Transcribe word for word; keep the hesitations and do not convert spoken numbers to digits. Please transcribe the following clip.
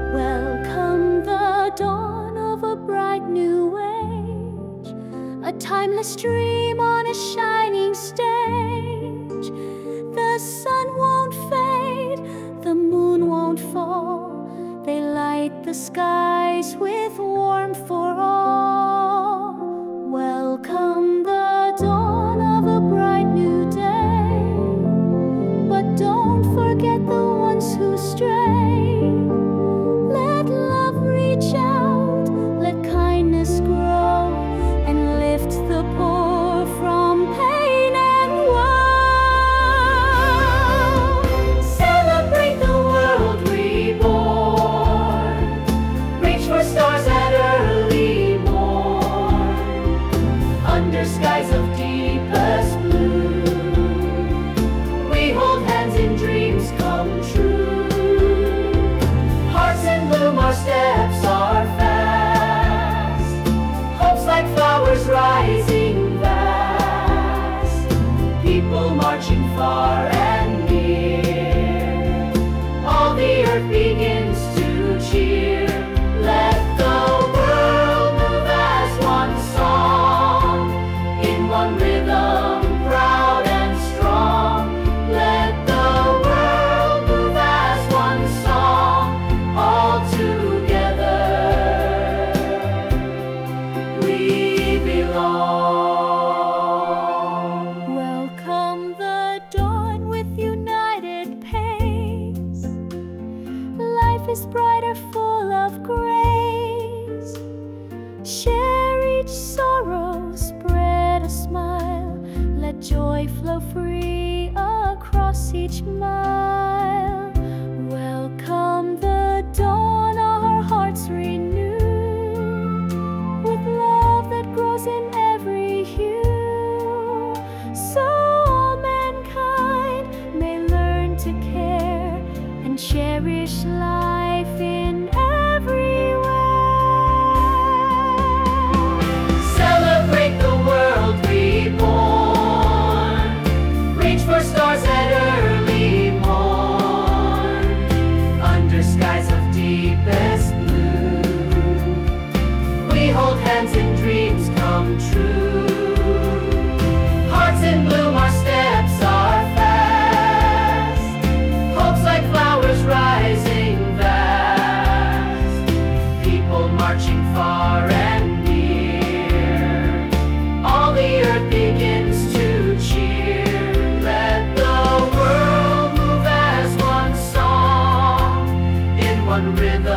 Welcome the dawn of a bright new age, a timeless dream on a shining stage. The sun won't fade, the moon won't fall, they light the skies with warmth for all. Welcome the dawn of a bright new day, but don't forget the ones who stray. Let love reach out, let kindness grow, and lift the poor from pain and woe. Celebrate the world reborn, reach for stars at early morn, under skies of deepest blue. We hold hands in dreams come true. Hearts in bloom, our steps are fast, hopes like flowers rising vast, people marching far and near. All the earth begins to cheer. Let the world move as one song, in one rhythm, proud and strong. Let the world move as one song, all together we belong. Welcome the dawn with united pace. Life is brighter, full of grace. Share each sorrow, spread a smile. Let joy flow free across each mile. Welcome the dawn, our hearts renew, with love that grows in every hue. So all mankind may learn to care and cherish life in every way. Celebrate the world reborn, reach for stars at early morn, under skies of deepest blue. We hold hands in dreams come true. Hearts in bloom, our steps are fast, hopes like flowers rising vast, people marching far and near. All the earth begins to cheer. Let the world move as one song, in one rhythm,